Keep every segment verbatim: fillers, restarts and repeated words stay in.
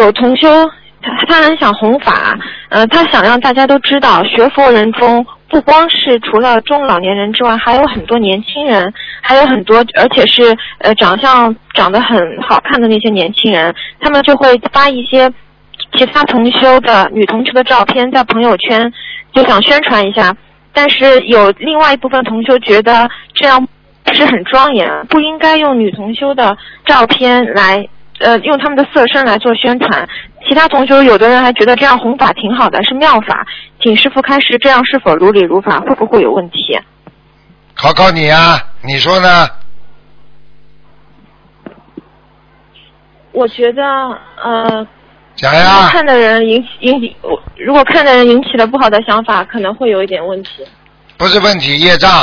有同修，他他很想弘法，呃，他想让大家都知道，学佛人中不光是除了中老年人之外，还有很多年轻人，还有很多，而且是呃长相长得很好看的那些年轻人，他们就会发一些其他同修的女同修的照片在朋友圈，就想宣传一下。但是有另外一部分同修觉得这样不是很庄严，不应该用女同修的照片来呃用他们的色身来做宣传。其他同修有的人还觉得这样弘法挺好的，是妙法，请师父开示，这样是否如理如法，会不会有问题？ 考考你啊，你说呢？ 我觉得呃讲呀， 看的人引起引起，如果看的人引起了不好的想法，可能会有一点问题。 不是问题，业障。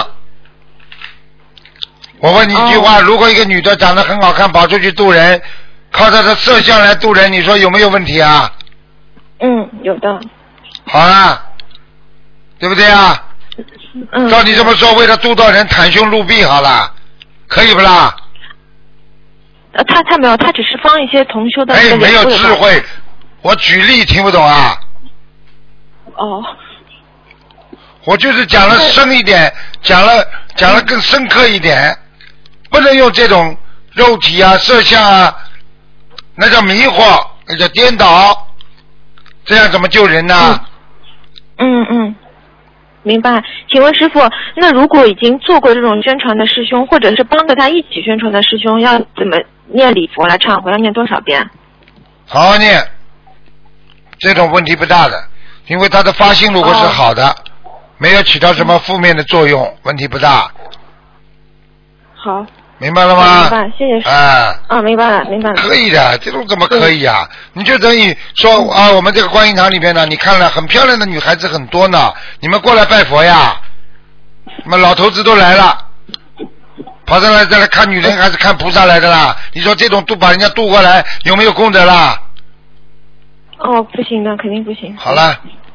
我问你一句话，哦，如果一个女的长得很好看，跑出去渡人，靠她的色相来渡人，你说有没有问题啊？ 嗯，有的。 好啦，对不对啊？ 嗯。 照你这么说，为了渡到人，袒胸露臂好了，可以不啦？ 呃，他他没有，他只是放一些同修的。 哎，没有智慧。我举例听不懂啊？ 哦。 我就是讲了深一点，讲了讲了更深刻一点，不能用这种肉体啊、色相啊，那叫迷惑，那叫颠倒，这样怎么救人呢？ 嗯嗯嗯，明白。请问师父，那如果已经做过这种宣传的师兄，或者是帮着他一起宣传的师兄，要怎么念礼佛来忏悔？要念多少遍？ 好好念。这种问题不大的，因为他的发心如果是好的，哦，没有起到什么负面的作用，嗯，问题不大。 好， 明白了吗？ 明白，谢谢师。 啊， 啊，明白了，明白了。 可以的，这种怎么可以啊？你就等于说，嗯，啊，我们这个观音堂里面呢，你看了很漂亮的女孩子很多呢，你们过来拜佛呀，那么老头子都来了，跑上来再来看女人还是看菩萨来的啦？你说这种渡把人家渡过来，有没有功德啦？ 哦，不行的，肯定不行。 好了。